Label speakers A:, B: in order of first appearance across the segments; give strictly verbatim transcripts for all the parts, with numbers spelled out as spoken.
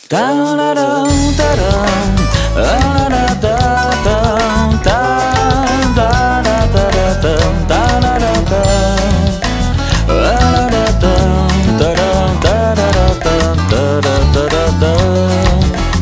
A: Та-да-дам, та-дам, а-да-да-да-дам, та-да-да-да-дам, та-да-да-дам, а-да-да-дам, та-дам, та-да-да-дам, та-да-да-да-дам.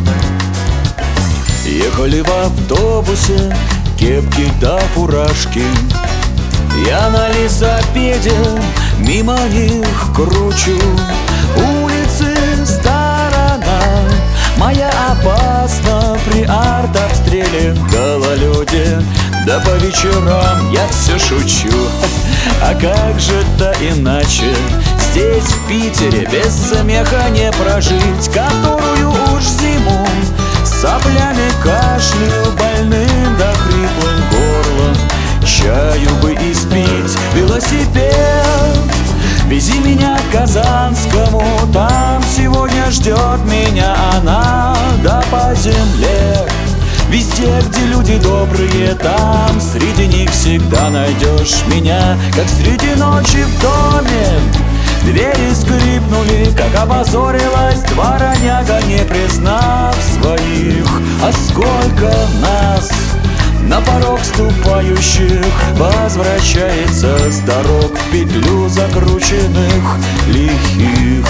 A: Ехали в автобусе, кепки да фуражки. Я на велосипеде мимо них кручу. Улицы сторона моя опасна при артобстреле, гололеде. Да по вечерам я все шучу. А как же-то иначе здесь, в Питере, без смеха не прожить, которую уж зиму соплями кашляю больным да хриплым горлом. Чаю бы испить, велосипед, вези меня к Казанскому, там сегодня ждет меня она. Да по земле, везде, где люди добрые, там среди них всегда найдешь меня. Как среди ночи в доме двери скрипнули, как опозорилась дворняга, не признав своих. А сколько нас на порог ступающих возвращается с дорог в петлю закрученных лихих.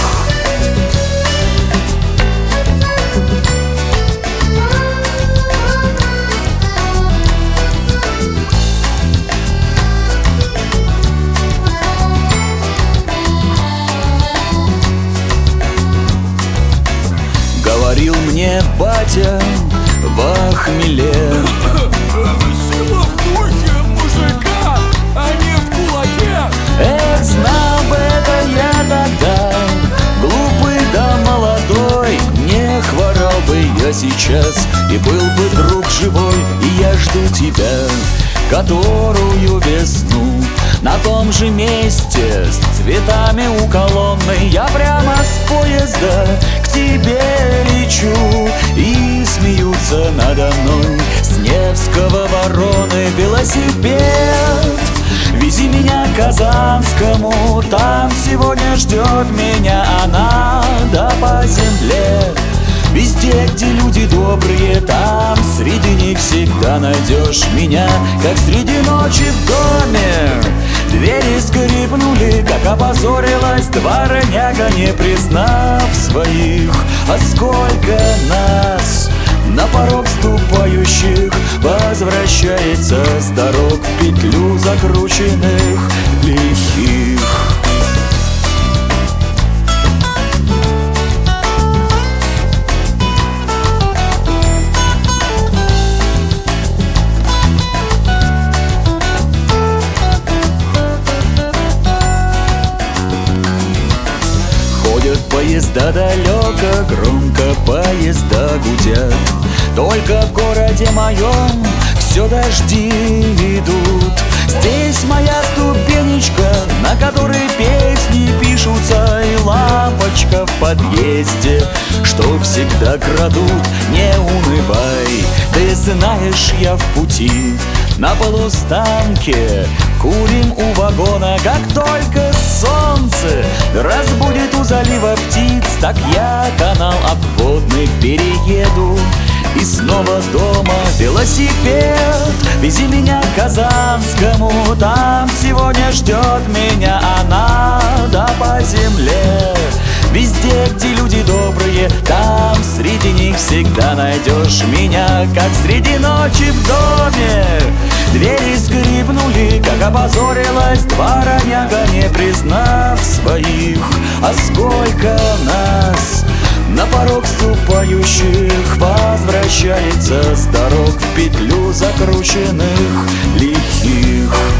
A: Говорил мне батя в хмеле:
B: сила в духе мужика, а не в кулаке.
A: эх, знал бы это я тогда, глупый да молодой, не хворал бы я сейчас, и был бы друг живой. И я жду тебя, которую весну, на том же месте с цветами у колонны. Я прямо с поезда к тебе лечу, и смеются надо мной с Невского вороны. Велосипед, вези меня к Казанскому, там сегодня ждет меня она. Да по земле, везде, где люди добрые, там среди них всегда найдешь меня. Как среди ночи в доме двери скрипнули, как опозорилась дворняга, не признав своих. А сколько нас на порог ступающих возвращается с дорог в петлю закрученных лихих. Поезда далеко, громко поезда гудят, только в городе моем все дожди идут. Здесь моя ступенечка, на которой песни пишутся, и лампочка в подъезде, что всегда крадут. Не унывай, ты знаешь, я в пути, на полустанке курим у вагона. Как только солнце разбудит у залива птиц, так я канал обводный перееду и снова дома. Велосипед, вези меня к Казанскому, там сегодня ждет меня она. Да по земле, везде, где люди добрые, там среди них всегда найдешь меня. Как среди ночи в доме двери скрипнули, как опозорилась дворняга, не признав своих. А сколько нас на порог ступающих возвращается с дорог в петлю закрученных лихих.